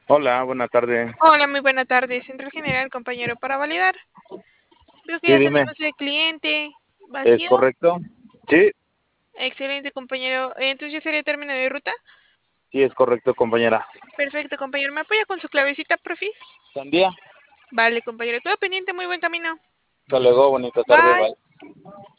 Hola, buena tarde. Hola, muy buena tarde. Central General, compañero, para validar. Veo que Sí, ya dime, tenemos el cliente ¿es vacío. correcto? Sí, Excelente, compañero. Entonces ya sería término de ruta. sí, es correcto, compañera. Perfecto, compañero. ¿Me apoya con su clavecita, profis? Sandía, Vale, compañero. Quedo pendiente. Muy buen camino. hasta luego, bonita tarde, Bye. bye.